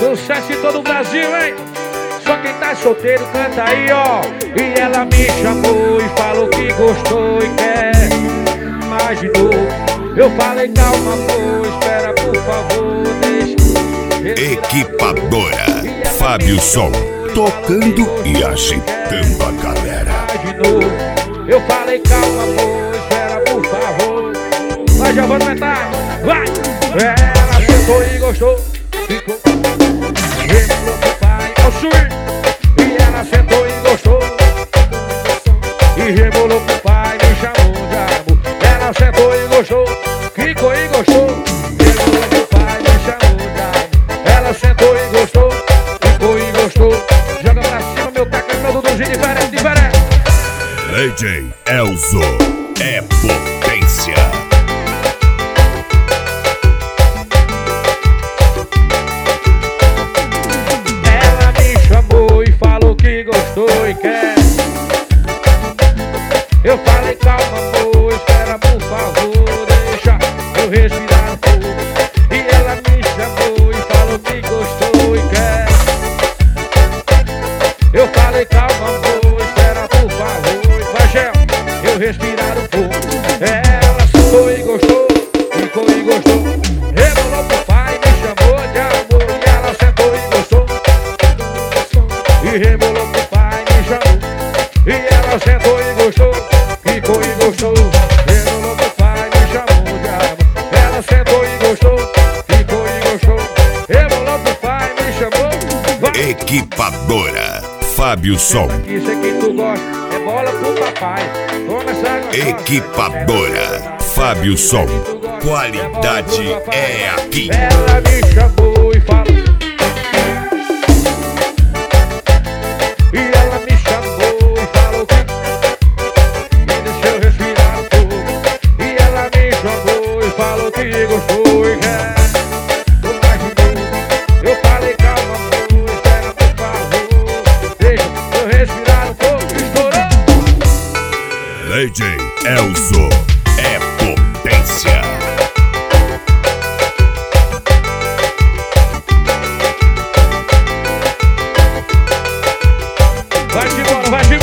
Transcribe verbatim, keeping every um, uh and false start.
Sucesso em todo o Brasil, hein? Só quem tá solteiro canta aí, ó. E ela me chamou e falou que gostou e quer mais de novo. Eu falei, calma, amor, espera, por favor, deixa. Equipadora Fábio Som, tocando e agitando a galera. Mais de novo. Eu falei, calma, amor, espera, por favor. Vai, já vou aumentar, vai! Ela sentou e gostou, ficou. Rebolou pro pai, ao swing. E ela sentou e gostou. E rebolou pro pai, me chamou de amor. Ela sentou e gostou, ficou e gostou. Rebolou pro pai, me chamou de amor. Ela sentou e gostou, ficou e gostou. Joga pra cima, meu taco, meu Duduzinho, diferente, diferente. D J Elzo é potência. Ela me chamou e falou que gostou e quer. Eu falei, calma, amor, espera, por favor, deixa eu respirar um pouco. E ela me chamou e falou que gostou e quer. Eu falei, calma, amor, espera, por favor, vai, Gel, eu respirar um pouco. Ela sentou e gostou, ficou e gostou. Rebolou pro pai, me chamou de amor. E ela sentou e gostou. E rebolou pro pai, me chamou. E ela sentou e gostou, ficou e gostou. Rebolou pro pai, me chamou de amor. Ela sentou e gostou, ficou e gostou. Rebolou pro pai, me chamou. Vai. Equipadora Fábio Som, Isso aqui tu gosta, é bola pro papai. Toma essa gostosa. Equipadora Fábio Som, qualidade é aqui. Ela me chamou e falou. E ela me chamou e falou que me deixou respirar um pouco. E ela me chamou e falou que gostou e quer. Tô mais de novo. Eu falei, calma, amor, espera, por favor, deixa eu respirar um pouco. Estourou. D J Elzo é potência. Vai-te embora, vai-te